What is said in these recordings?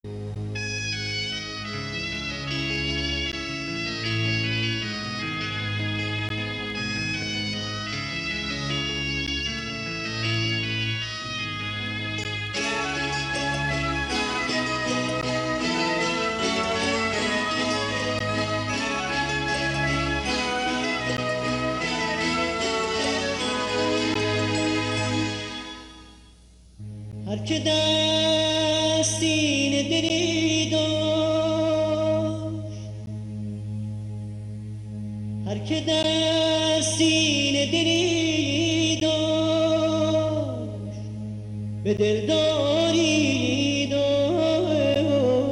هر که دستین دلی داشت، هر که دستین دلی داشت، به دلداری داشت.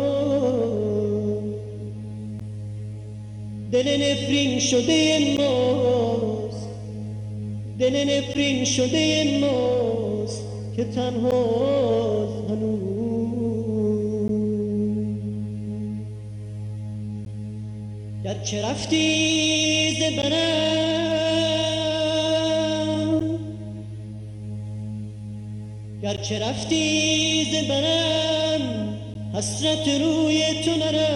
دل نفرین شده ماست، دل نفرین شده ماست که تنهاست هنوز. گرچه رفتی ز برم، گرچه رفتی ز برم، حسرت روی تو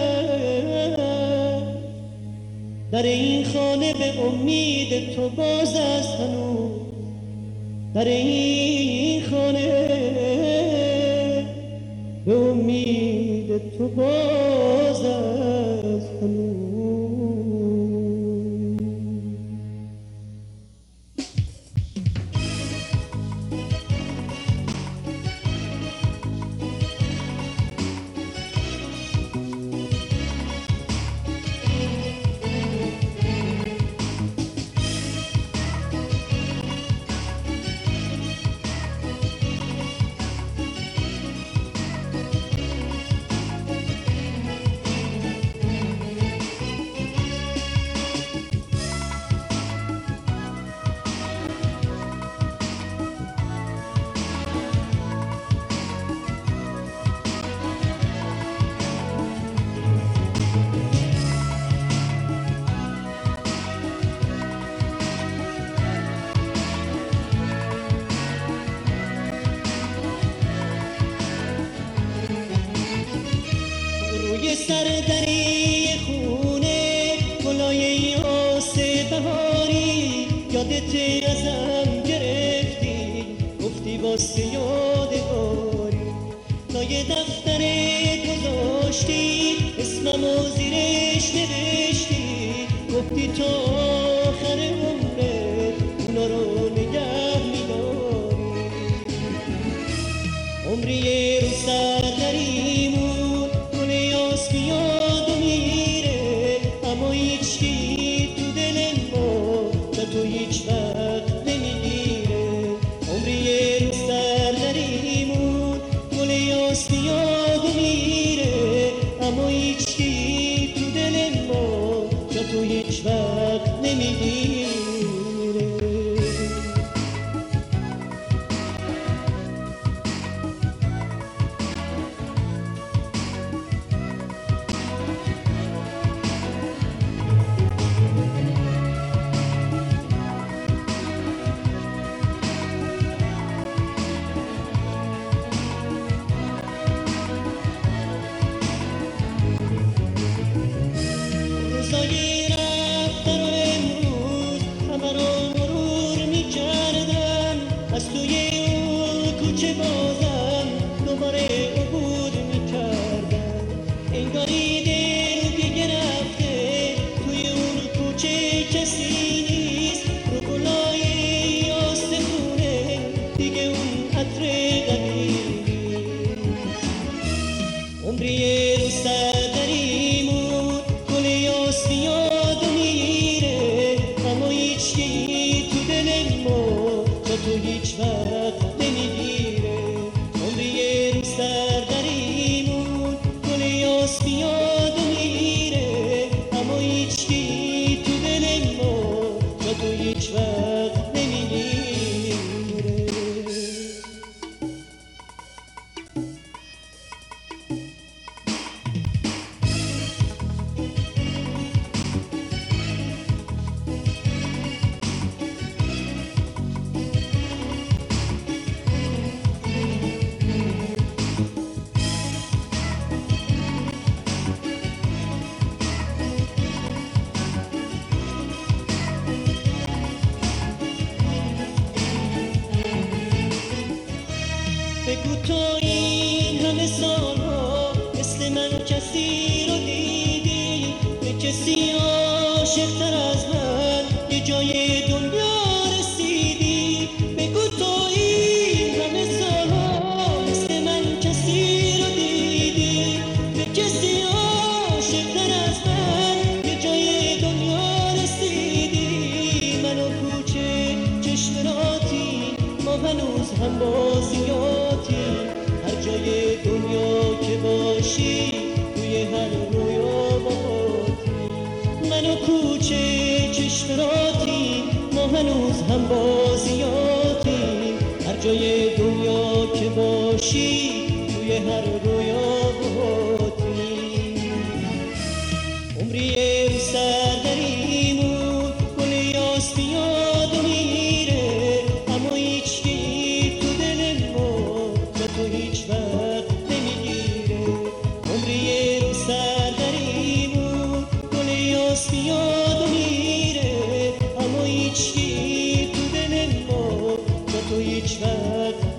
نرفت. در این خانه به امید تو باز است هنوز، در این خانه به امید تو باز است هنوز. روی سردری خونه گلای آس بهاری، یادت ازم گرفتی گفتی واسه یادگاری. لای دفتر گذاشتی اسممو زیرش نوشتی، گفتی تا آخر عمرت اونا رو نگه میداری. عمری رو سردریمون گل یاس میاد و میره، اما هیچکی تو دل ما به تو هیچ وقت نمیگیره. عمری رو سردریمون گل یاس میاد و میره، اما هیچکی تو دل ما به تو هیچ وقت نمیگیره. روزای رفتن و امروز همه رو مرور میکردم، از توی اون کوچه بازم دوباره عبور میکردم. انگاری دل دیگه رفته توی اون کوچه کسی نیست، رو گلای آستخونه دیگه اون عطر قدیمی. عمری رو سردریمون گل یاس میاد و میره، اما هیچکی تو دل ما با تو هیچ وقت نمیگیره. عمری رو سردریمون گل یاس میاد و میره، اما هیچکی تو دل ما با تو هیچ وقت نمیگیره. کسی رو دیدی؟ به کسی عاشق‌تر از من یه جای دنیا رسیدی؟ بگو تو این همه سالها مثل من کسی رو دیدی؟ به کسی عاشق‌تر از من یه جای دنیا رسیدی؟ من و کوچه چشمراتی ما هنوز هم بازیاتی، هر جای دنیا که باشی توی هر رویا باهاتی. من و کوچه چشمراتی ما هنوز هم بازیاتی، هر جای دنیا که باشی توی هر رویا باهاتی. عمری رو سر دریمون گل یاس بیاد و میره، اما هیچکی تو دل ما جا تو هیچ وقت نمیگیره. عمری رو سر دریمون گل یاس بیاد و میره، اما هیچکی تو دل ما جا تو هیچ وقت